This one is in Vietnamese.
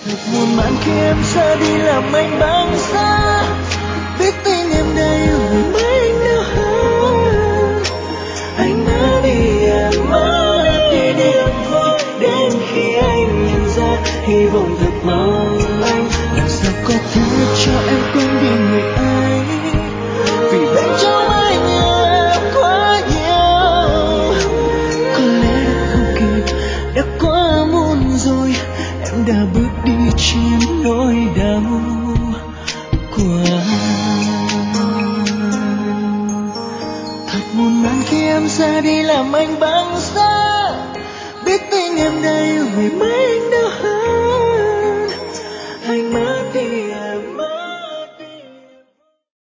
Thật muôn màn khi em xa đi làm anh băng xa, biết tin em đây vì mấy anh đau hơn. Anh mất đi em mất đi niềm vui, đến khi anh nhận ra hy vọng thật mong anh làm sao có thể cho em quên đi người ấy, vì bên trong anh yêu em quá nhiều. Có lẽ đã không kịp, đã quá muộn rồi, em đã bước đi trên nỗi đau của anh. Thật muôn màn khi em ra đi làm anh băng xa, biết tin em đây vì mấy anh đau hơn. Anh mất